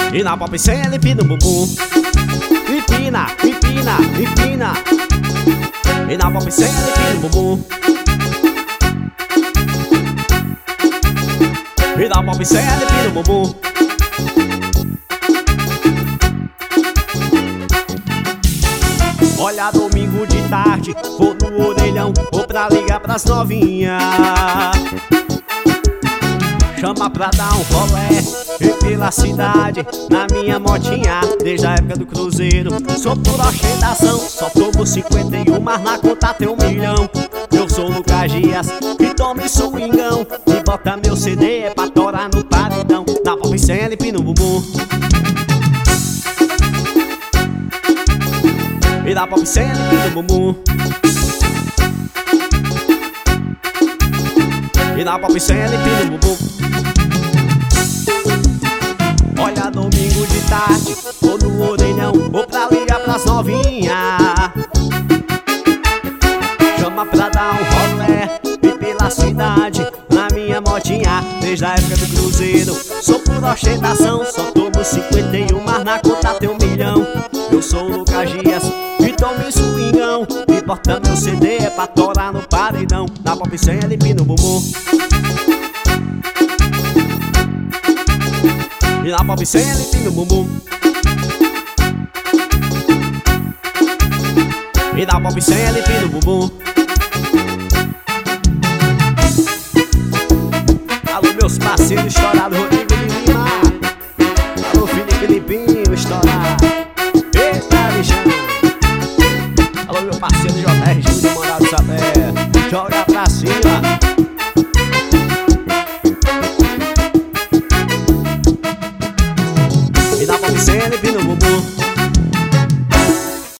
E na pop sem ele empina o bumbum. Empina, empina, empina. E na pop sem ele empina o bumbum. E na pop sem ele empina o bumbum. Olha, domingo de tarde, vou no orelhão, vou pra ligar pras novinhas. Chama pra dar um rolé e pela cidade, na minha motinha, desde a época do cruzeiro. Sou por ostentação, só tomo 51, mas na conta tem 1 milhão. Eu sou Lucas Dias e tome swingão, e bota meu CD é pra torar no paredão. Na pop sem ele empina o bumbum. E na pop sem ele empina o bumbum. E na pop sem ele empina o bumbum. Olha, domingo de tarde, vou no orelhão, vou pra ligar pras novinhas. Chama pra dar um rolé e pela cidade, na minha motinha, desde a época do cruzeiro. Sou por ostentação, só tomo 51, mas na conta tem 1 milhão. Eu sou o Lucas Dias e tome swingão, e bota meu CD é pra torar no paredão. Na pop sem ele empina o bumbum. E na pop sem ele empina o bumbum. E na pop sem ele empina o bumbum. Alô, meus parceiros estourados, Rodrigo de Lima. Alô, Felipe Limpinho, estourado. Eita, Alexandre. Alô, meu parceiro JR Júnior, mandado saber. Joga pra cima. E na pop sem ele empina o bumbum.